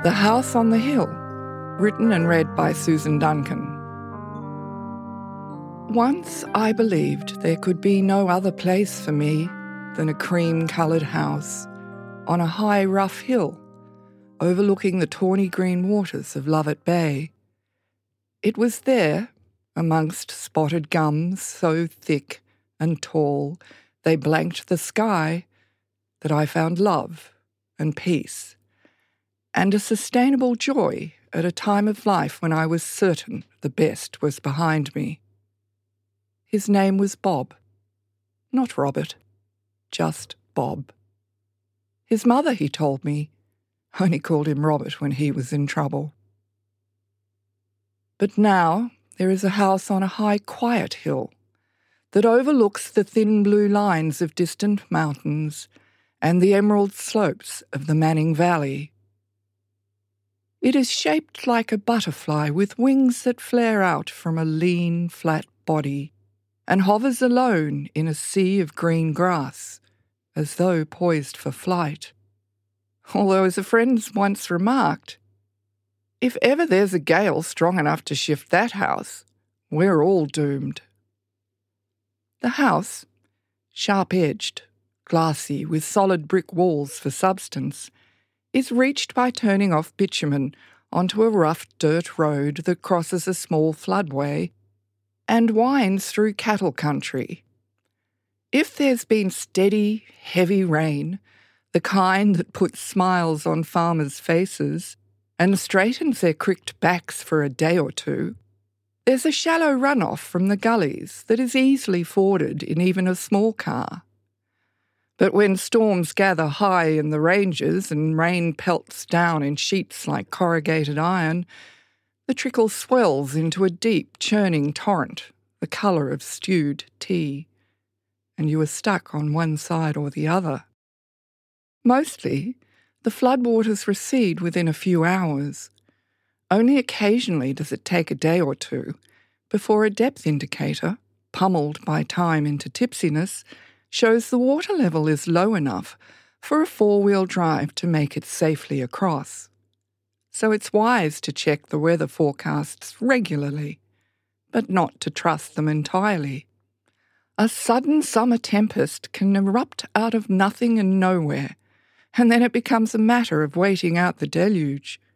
The House on the Hill, written and read by Susan Duncan. Once I believed there could be no other place for me than a cream-coloured house on a high, rough hill overlooking the tawny green waters of Lovett Bay. It was there, amongst spotted gums so thick and tall they blanked the sky, that I found love and peace and a sustainable joy at a time of life when I was certain the best was behind me. His name was Bob, not Robert, just Bob. His mother, he told me, only called him Robert when he was in trouble. But now there is a house on a high, quiet hill that overlooks the thin blue lines of distant mountains and the emerald slopes of the Manning Valley. It is shaped like a butterfly with wings that flare out from a lean, flat body and hovers alone in a sea of green grass, as though poised for flight. Although, as a friend once remarked, if ever there's a gale strong enough to shift that house, we're all doomed. The house, sharp-edged, glassy, with solid brick walls for substance, is reached by turning off bitumen onto a rough dirt road that crosses a small floodway and winds through cattle country. If there's been steady, heavy rain, the kind that puts smiles on farmers' faces and straightens their cricked backs for a day or two, there's a shallow runoff from the gullies that is easily forded in even a small car. But when storms gather high in the ranges and rain pelts down in sheets like corrugated iron, the trickle swells into a deep, churning torrent, the colour of stewed tea, and you are stuck on one side or the other. Mostly, the floodwaters recede within a few hours. Only occasionally does it take a day or two before a depth indicator, pummeled by time into tipsiness, shows the water level is low enough for a four-wheel drive to make it safely across. So it's wise to check the weather forecasts regularly, but not to trust them entirely. A sudden summer tempest can erupt out of nothing and nowhere, and then it becomes a matter of waiting out the deluge.